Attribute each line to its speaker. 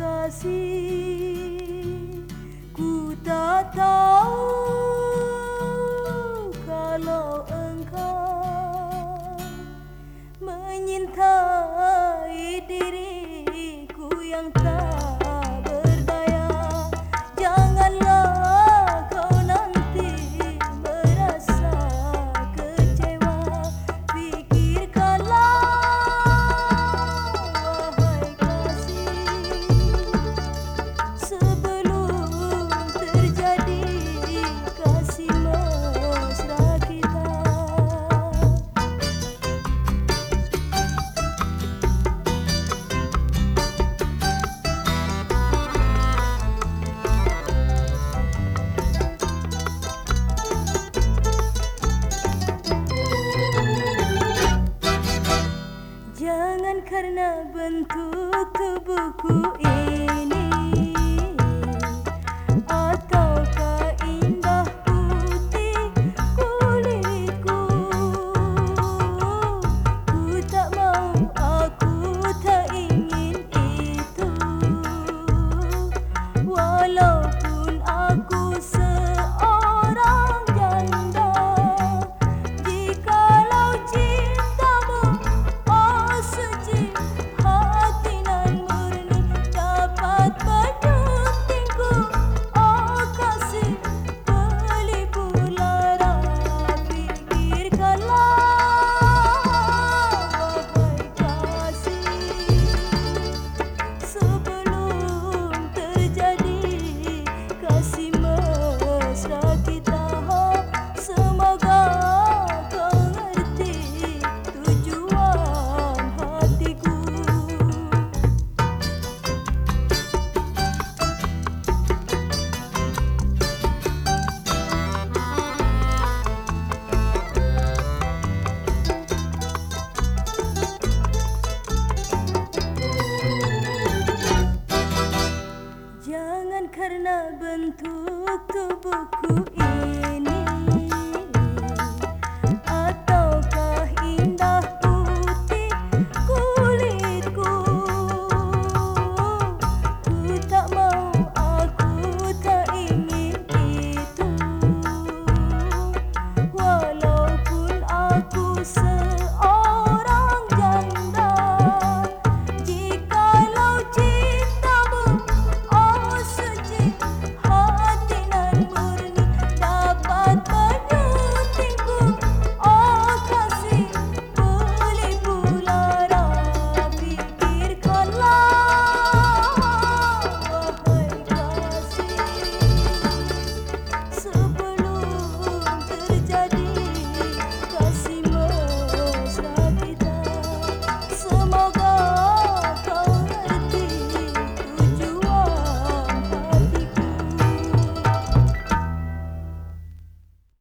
Speaker 1: kasih, ku tak tahu kalau engkau menyintai diriku yang tak berdaya. Janganlah kau nanti merasa kecewa. Fikirkanlah, wahai kasih, sebelum terjadi kasih mesra kita. Jangan karena bentuk tubuhku ini ataukah indah putih kulitku, ku tak mau, aku tak ingin itu. Walaupun aku seorang janda, jikalau cintamu suci, hati nan murni dapat menyuntingku. Oh kasih pelipur lara, fikirkanlah, wahai kasih, sebelum terjadi kasih mesra kita. Semoga kau ngerti tujuan hatiku. Jangan karena bentuk tubuhku